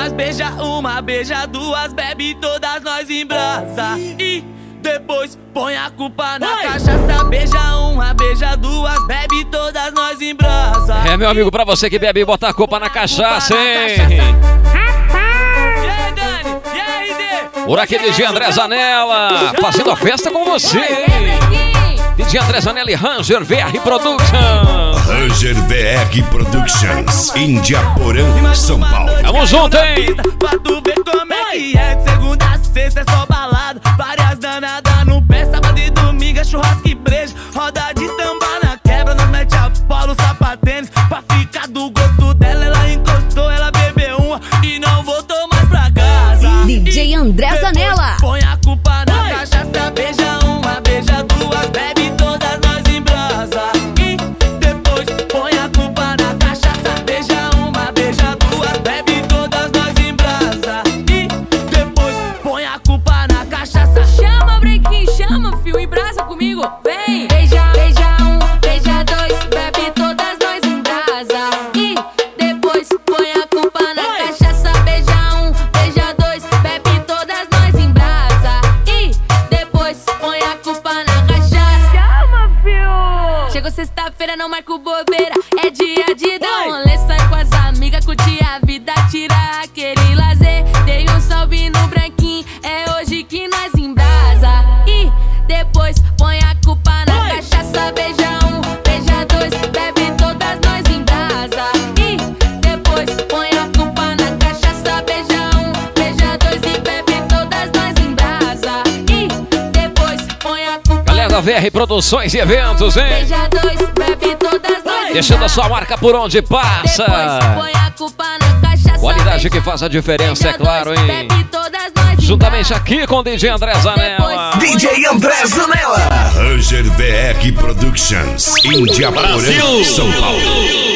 nós beija uma, beija duas, bebe todas nós em brasa. E depois põe a culpa na cachaça. Beija uma, beija duas, bebe todas nós em brasa. É, meu amigo, pra você que bebe, bota a culpa na cachaça, hein? E aí, Dani? E aí, D? Por aqui, DJ André Zanella, fazendo a festa com você, hein? DJ André Zanella e Ranger VR Productions. Ranger VR Productions, Indiaporã, São Paulo. Tamo junto, hein? Pra tu ver como é que é. De segunda a sexta é só balada, várias danadas no pé. Sábado e domingo é churrasco e breja. Roda de samba na quebra, nós mete a polo, sapatênis. Pra ficar do gosto dela, ela encostou, ela bebeu uma e não voltou mais pra casa. DJ André Zanella. Põe a culpa na cachaça, beija uma, beija duas, bebe todas nós em brasa. E depois põe a culpa na cachaça, beija uma, beija duas, bebe todas nós em brasa. E depois põe a culpa na cachaça. Chama, Brequim, chama, fio, em brasa comigo, vem. Beija, beija um, beija dois, bebe todas nós em brasa. E depois põe a culpa na cachaça. Beija um, beija dois, bebe todas nós em brasa. E depois põe a culpa na cachaça. Chama, fio. Chegou sexta-feira, não marco bobeira, é dia de dar um rolê, sai com as amigas, curtir a vida, tirar aquele lazer. Dei um salve no branquinho, é hoje que nós embrasa. E depois põe a culpa na cachaça. Beija um, beija dois, bebe todas nós em brasa. E depois põe a culpa na cachaça. Beija um, beija dois e bebe todas nós em brasa. E depois põe a culpa. Galera da VR Produções e Eventos, hein? Beija dois, bebe todas nós em Deixando a brasa. sua marca por onde passa. Depois põe a culpa na cachaça. Qualidade que faz a diferença, é claro, hein? Bebe todas nós em Juntamente brasa. aqui com o DJ André Zanella. DJ André Zanella. Ranger VR Productions, Indiaporã, São Paulo.